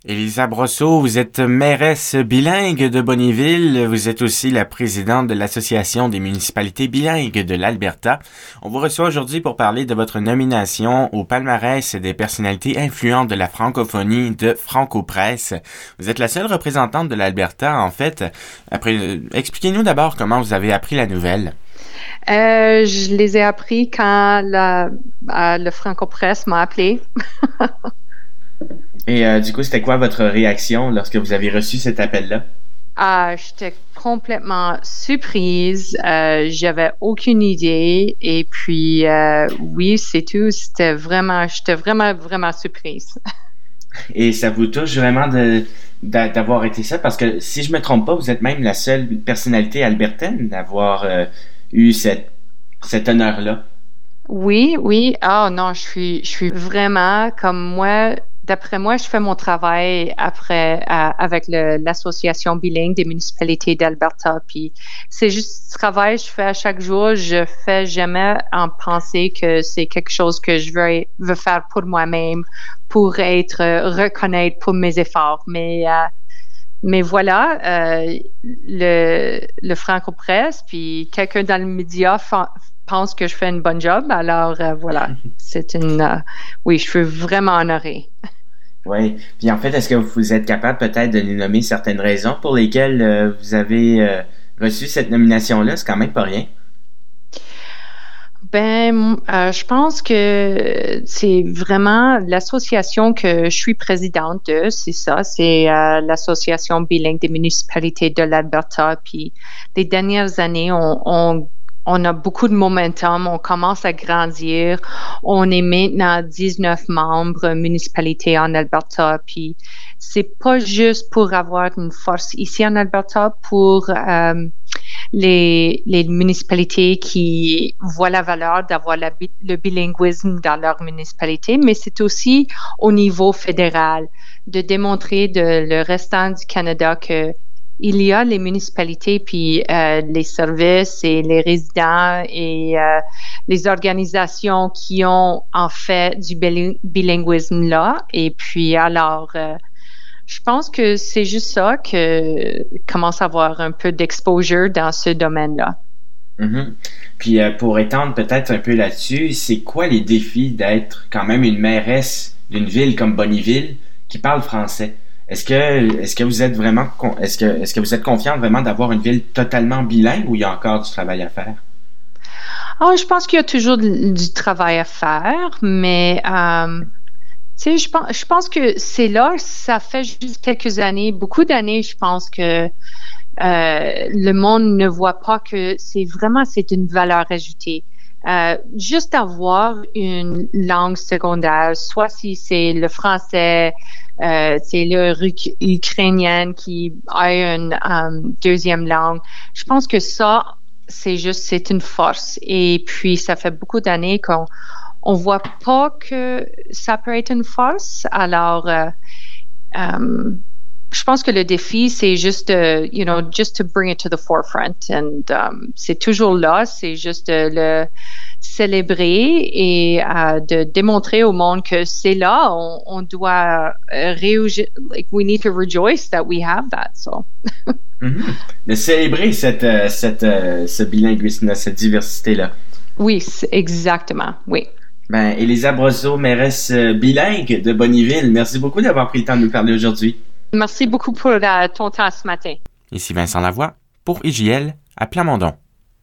Élisa Brosseau, vous êtes mairesse bilingue de Bonnyville. Vous êtes aussi la présidente de l'Association des municipalités bilingues de l'Alberta. On vous reçoit aujourd'hui pour parler de votre nomination au palmarès des personnalités influentes de la francophonie de Franco-Presse. Vous êtes la seule représentante de l'Alberta, en fait. Expliquez-nous d'abord comment vous avez appris la nouvelle. Je les ai appris quand le Franco-Presse m'a appelé. Et du coup, c'était quoi votre réaction lorsque vous avez reçu cet appel-là? J'étais complètement surprise. J'avais aucune idée. Et puis, oui, c'est tout. J'étais vraiment surprise. Et ça vous touche vraiment d'avoir été ça? Parce que si je me trompe pas, vous êtes même la seule personnalité albertaine d'avoir eu cet honneur-là. Oui. Ah non, je suis vraiment comme moi. D'après moi, je fais mon travail avec l'association bilingue des municipalités d'Alberta. Puis c'est juste ce travail que je fais à chaque jour. Je fais jamais en penser que c'est quelque chose que je veux faire pour moi-même, pour être reconnaître pour mes efforts. Mais voilà, le Franco-Presse, puis quelqu'un dans le média pense que je fais une bonne job. Alors voilà, oui, je suis vraiment honorée. Oui. Puis en fait, est-ce que vous êtes capable peut-être de nous nommer certaines raisons pour lesquelles vous avez reçu cette nomination-là? C'est quand même pas rien. Je pense que c'est vraiment l'association que je suis présidente de, c'est ça, c'est l'association bilingue des municipalités de l'Alberta. Puis les dernières années, on a beaucoup de momentum, on commence à grandir. On est maintenant 19 membres municipalités en Alberta, puis c'est pas juste pour avoir une force ici en Alberta, pour les municipalités qui voient la valeur d'avoir le bilinguisme dans leur municipalité, mais c'est aussi au niveau fédéral de démontrer le restant du Canada que il y a les municipalités, puis les services et les résidents et les organisations qui ont en fait du bilinguisme là. Et puis alors, je pense que c'est juste ça que commence à avoir un peu d'exposure dans ce domaine-là. Mm-hmm. Puis pour étendre peut-être un peu là-dessus, c'est quoi les défis d'être quand même une mairesse d'une ville comme Bonnyville qui parle français? Est-ce que vous êtes vraiment est-ce que vous êtes confiante vraiment d'avoir une ville totalement bilingue ou il y a encore du travail à faire? Je pense qu'il y a toujours du travail à faire, mais tu sais, je pense que c'est là, ça fait juste quelques années, beaucoup d'années, je pense que le monde ne voit pas que c'est une valeur ajoutée. Juste avoir une langue secondaire, soit si c'est le français, c'est l'ukrainien qui a une deuxième langue. Je pense que ça, c'est une force. Et puis, ça fait beaucoup d'années qu'on voit pas que ça peut être une force. Alors, je pense que le défi, c'est juste, just to bring it to the forefront. And c'est toujours là, c'est juste de le célébrer et de démontrer au monde que c'est là. On doit we need to rejoice that we have that. So. Mm-hmm. De célébrer ce bilinguisme, cette diversité-là. Oui, exactement. Oui. Élisa Brosseau, mairesse bilingue de Bonnyville, merci beaucoup d'avoir pris le temps de nous parler aujourd'hui. Merci beaucoup pour ton temps ce matin. Ici Vincent Lavoie pour IJL à Plamondon.